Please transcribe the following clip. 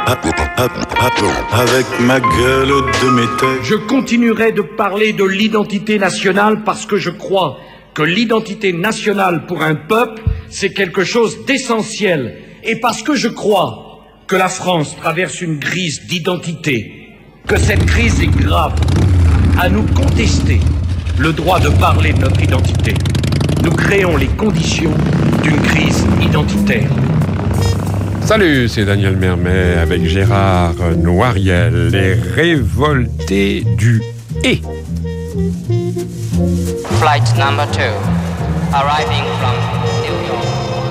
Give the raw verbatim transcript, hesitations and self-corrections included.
Avec ma gueule de métèque. Je continuerai de parler de l'identité nationale parce que je crois que l'identité nationale pour un peuple, c'est quelque chose d'essentiel. Et parce que je crois que la France traverse une crise d'identité, que cette crise est grave, à nous contester le droit de parler de notre identité. Nous créons les conditions d'une crise identitaire. Salut, c'est Daniel Mermet avec Gérard Noiriel, les révoltés du et. Flight number two, arriving from